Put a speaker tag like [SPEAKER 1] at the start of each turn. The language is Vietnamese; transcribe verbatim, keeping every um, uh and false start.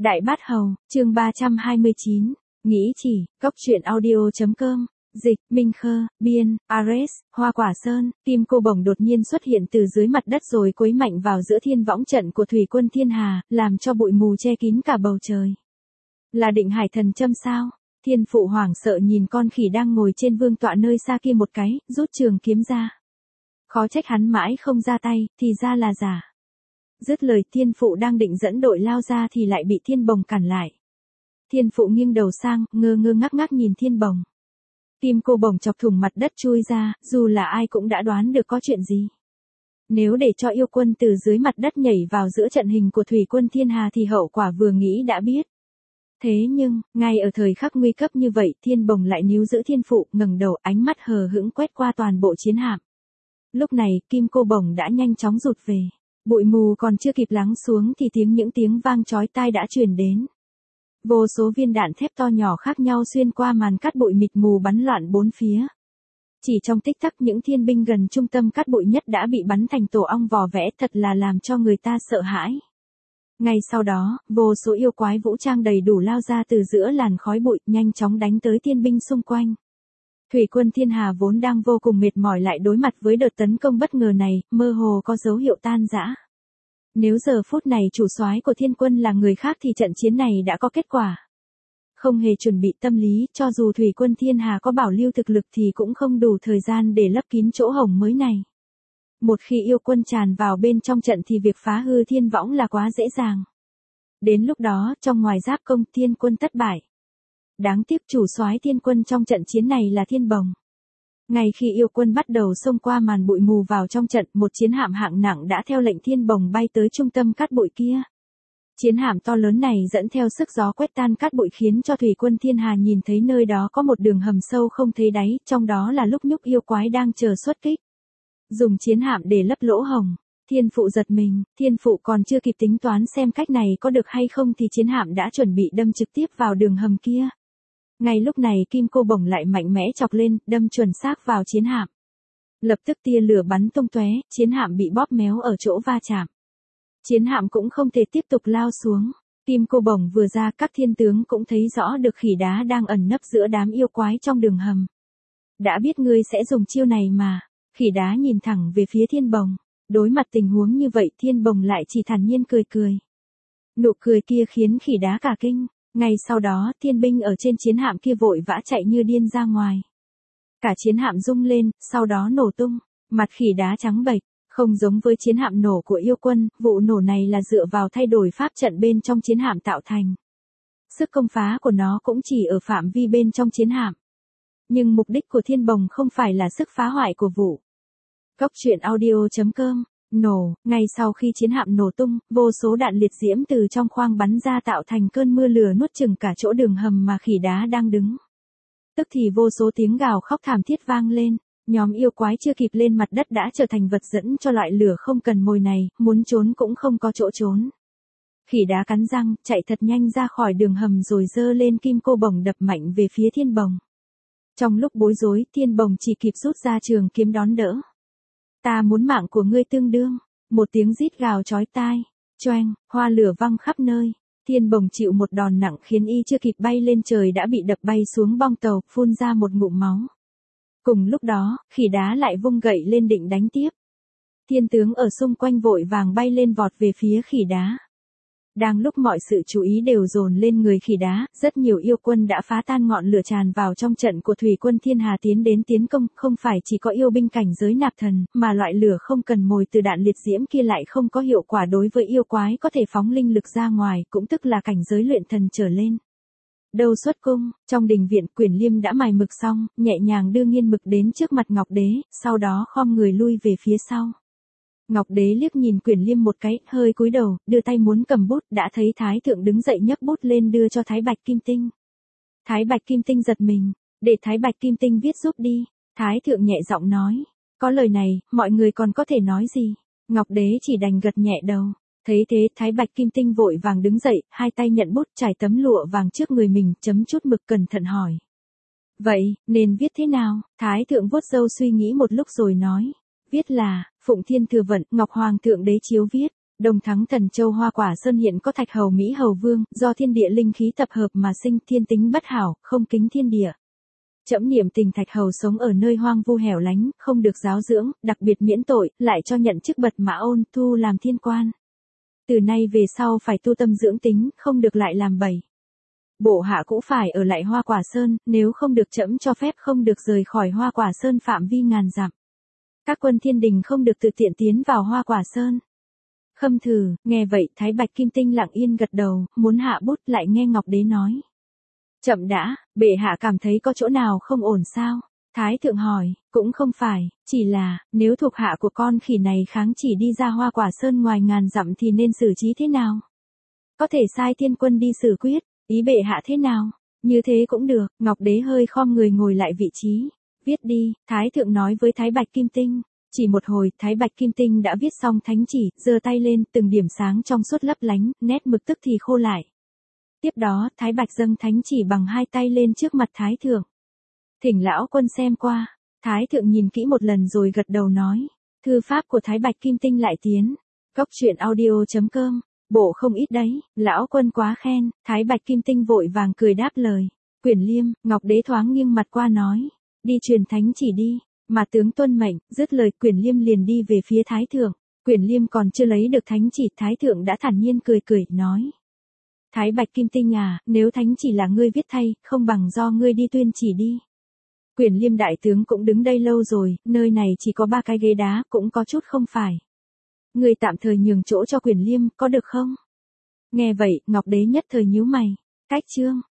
[SPEAKER 1] Đại Bát Hầu, chương ba trăm hai mươi chín, nghĩ chỉ, cốc truyện audio.com, dịch, Minh Khơ, biên, Ares, Hoa Quả Sơn, kim cô bổng đột nhiên xuất hiện từ dưới mặt đất rồi quấy mạnh vào giữa thiên võng trận của thủy quân thiên hà, làm cho bụi mù che kín cả bầu trời. Là định hải thần châm sao? Thiên phụ hoảng sợ nhìn con khỉ đang ngồi trên vương tọa nơi xa kia một cái, rút trường kiếm ra. Khó trách hắn mãi không ra tay, thì ra là giả. Dứt lời thiên phụ đang định dẫn đội lao ra thì lại bị thiên bồng cản lại. Thiên phụ nghiêng đầu sang, ngơ ngơ ngác ngác nhìn thiên bồng. Kim cô bồng chọc thủng mặt đất chui ra, dù là ai cũng đã đoán được có chuyện gì. Nếu để cho yêu quân từ dưới mặt đất nhảy vào giữa trận hình của thủy quân thiên hà thì hậu quả vừa nghĩ đã biết. Thế nhưng, ngay ở thời khắc nguy cấp như vậy, thiên bồng lại níu giữ thiên phụ, ngẩng đầu, ánh mắt hờ hững quét qua toàn bộ chiến hạm. Lúc này, kim cô bồng đã nhanh chóng rụt về. Bụi mù còn chưa kịp lắng xuống thì tiếng những tiếng vang chói tai đã truyền đến. Vô số viên đạn thép to nhỏ khác nhau xuyên qua màn cát bụi mịt mù bắn loạn bốn phía. Chỉ trong tích tắc những thiên binh gần trung tâm cát bụi nhất đã bị bắn thành tổ ong vò vẽ, thật là làm cho người ta sợ hãi. Ngay sau đó, vô số yêu quái vũ trang đầy đủ lao ra từ giữa làn khói bụi, nhanh chóng đánh tới thiên binh xung quanh. Thủy quân thiên hà vốn đang vô cùng mệt mỏi lại đối mặt với đợt tấn công bất ngờ này, mơ hồ có dấu hiệu tan rã. Nếu giờ phút này chủ soái của thiên quân là người khác thì trận chiến này đã có kết quả. Không hề chuẩn bị tâm lý, cho dù thủy quân thiên hà có bảo lưu thực lực thì cũng không đủ thời gian để lấp kín chỗ hổng mới này. Một khi yêu quân tràn vào bên trong trận thì việc phá hư thiên võng là quá dễ dàng. Đến lúc đó, trong ngoài giáp công thiên quân thất bại. Đáng tiếc chủ soái thiên quân trong trận chiến này là thiên bồng. Ngay khi yêu quân bắt đầu xông qua màn bụi mù vào trong trận, một chiến hạm hạng nặng đã theo lệnh thiên bồng bay tới trung tâm cát bụi kia. Chiến hạm to lớn này dẫn theo sức gió quét tan cát bụi khiến cho thủy quân thiên hà nhìn thấy nơi đó có một đường hầm sâu không thấy đáy, trong đó là lúc nhúc yêu quái đang chờ xuất kích. Dùng chiến hạm để lấp lỗ hổng. Thiên phụ giật mình, thiên phụ còn chưa kịp tính toán xem cách này có được hay không thì chiến hạm đã chuẩn bị đâm trực tiếp vào đường hầm kia. Ngay lúc này kim cô bổng lại mạnh mẽ chọc lên, đâm chuẩn xác vào chiến hạm. Lập tức tia lửa bắn tung tóe, chiến hạm bị bóp méo ở chỗ va chạm. Chiến hạm cũng không thể tiếp tục lao xuống. Kim cô bổng vừa ra, các thiên tướng cũng thấy rõ được khỉ đá đang ẩn nấp giữa đám yêu quái trong đường hầm. Đã biết ngươi sẽ dùng chiêu này mà. Khỉ đá nhìn thẳng về phía thiên bồng. Đối mặt tình huống như vậy thiên bồng lại chỉ thản nhiên cười cười. Nụ cười kia khiến khỉ đá cả kinh. Ngay sau đó, thiên binh ở trên chiến hạm kia vội vã chạy như điên ra ngoài. Cả chiến hạm rung lên, sau đó nổ tung, mặt khỉ đá trắng bệch, không giống với chiến hạm nổ của yêu quân, vụ nổ này là dựa vào thay đổi pháp trận bên trong chiến hạm tạo thành. Sức công phá của nó cũng chỉ ở phạm vi bên trong chiến hạm. Nhưng mục đích của thiên bồng không phải là sức phá hoại của vụ. Cốc truyện audio.com Nổ, ngay sau khi chiến hạm nổ tung, vô số đạn liệt diễm từ trong khoang bắn ra tạo thành cơn mưa lửa nuốt chửng cả chỗ đường hầm mà khỉ đá đang đứng. Tức thì vô số tiếng gào khóc thảm thiết vang lên, nhóm yêu quái chưa kịp lên mặt đất đã trở thành vật dẫn cho loại lửa không cần mồi này, muốn trốn cũng không có chỗ trốn. Khỉ đá cắn răng, chạy thật nhanh ra khỏi đường hầm rồi giơ lên kim cô bổng đập mạnh về phía thiên bồng. Trong lúc bối rối, thiên bồng chỉ kịp rút ra trường kiếm đón đỡ. Ta muốn mạng của ngươi tương đương. Một tiếng rít gào chói tai. Choeng, hoa lửa văng khắp nơi. Thiên bồng chịu một đòn nặng khiến y chưa kịp bay lên trời đã bị đập bay xuống bong tàu, phun ra một ngụm máu. Cùng lúc đó, khỉ đá lại vung gậy lên định đánh tiếp. Thiên tướng ở xung quanh vội vàng bay lên vọt về phía khỉ đá. Đang lúc mọi sự chú ý đều dồn lên người khỉ đá, rất nhiều yêu quân đã phá tan ngọn lửa tràn vào trong trận của thủy quân thiên hà tiến đến tiến công, không phải chỉ có yêu binh cảnh giới nạp thần, mà loại lửa không cần mồi từ đạn liệt diễm kia lại không có hiệu quả đối với yêu quái có thể phóng linh lực ra ngoài, cũng tức là cảnh giới luyện thần trở lên. Đầu xuất cung, trong đình viện Quyển Liêm đã mài mực xong, nhẹ nhàng đưa nghiên mực đến trước mặt Ngọc Đế, sau đó khom người lui về phía sau. Ngọc Đế liếc nhìn Quyển Liêm một cái, hơi cúi đầu, đưa tay muốn cầm bút, đã thấy Thái Thượng đứng dậy nhấc bút lên đưa cho Thái Bạch Kim Tinh. Thái Bạch Kim Tinh giật mình, để Thái Bạch Kim Tinh viết giúp đi. Thái Thượng nhẹ giọng nói, có lời này, mọi người còn có thể nói gì? Ngọc Đế chỉ đành gật nhẹ đầu. Thấy thế, Thái Bạch Kim Tinh vội vàng đứng dậy, hai tay nhận bút trải tấm lụa vàng trước người mình, chấm chút mực cẩn thận hỏi. Vậy, nên viết thế nào? Thái Thượng vuốt râu suy nghĩ một lúc rồi nói. Viết là, Phụng Thiên Thừa Vận, Ngọc Hoàng Thượng Đế chiếu viết. Đông Thắng Thần Châu Hoa Quả Sơn hiện có Thạch Hầu Mỹ Hầu Vương, do thiên địa linh khí tập hợp mà sinh, thiên tính bất hảo, không kính thiên địa. Trẫm niệm tình Thạch Hầu sống ở nơi hoang vu hẻo lánh, không được giáo dưỡng, đặc biệt miễn tội, lại cho nhận chức bật mã ôn thu làm thiên quan. Từ nay về sau phải tu tâm dưỡng tính, không được lại làm bậy. Bộ hạ cũng phải ở lại Hoa Quả Sơn, nếu không được trẫm cho phép không được rời khỏi Hoa Quả Sơn phạm vi ngàn dặm. Các quân thiên đình không được tự tiện tiến vào Hoa Quả Sơn. Khâm Thử, nghe vậy Thái Bạch Kim Tinh lặng yên gật đầu, muốn hạ bút lại nghe Ngọc Đế nói. Chậm đã, bệ hạ cảm thấy có chỗ nào không ổn sao? Thái thượng hỏi, cũng không phải, chỉ là, nếu thuộc hạ của con khỉ này kháng chỉ đi ra Hoa Quả Sơn ngoài ngàn dặm thì nên xử trí thế nào? Có thể sai thiên quân đi xử quyết, ý bệ hạ thế nào? Như thế cũng được, Ngọc Đế hơi khom người ngồi lại vị trí. Viết đi, Thái thượng nói với Thái Bạch Kim Tinh. Chỉ một hồi, Thái Bạch Kim Tinh đã viết xong thánh chỉ, giơ tay lên, từng điểm sáng trong suốt lấp lánh, nét mực tức thì khô lại. Tiếp đó, Thái Bạch dâng thánh chỉ bằng hai tay lên trước mặt Thái thượng. Thỉnh lão quân xem qua. Thái thượng nhìn kỹ một lần rồi gật đầu nói. Thư pháp của Thái Bạch Kim Tinh lại tiến. Cốc truyện audio chấm com. Bộ không ít đấy, lão quân quá khen. Thái Bạch Kim Tinh vội vàng cười đáp lời. Quyển Liêm, Ngọc Đế thoáng nghiêng mặt qua nói. Đi truyền thánh chỉ đi. Mà tướng tuân mệnh, dứt lời Quyển Liêm liền đi về phía Thái thượng. Quyển Liêm còn chưa lấy được thánh chỉ, Thái thượng đã thản nhiên cười cười, nói. Thái Bạch Kim Tinh à, nếu thánh chỉ là ngươi viết thay, không bằng do ngươi đi tuyên chỉ đi. Quyển Liêm đại tướng cũng đứng đây lâu rồi, nơi này chỉ có ba cái ghế đá, cũng có chút không phải. Ngươi tạm thời nhường chỗ cho Quyển Liêm, có được không? Nghe vậy, Ngọc Đế nhất thời nhíu mày. Cách chương.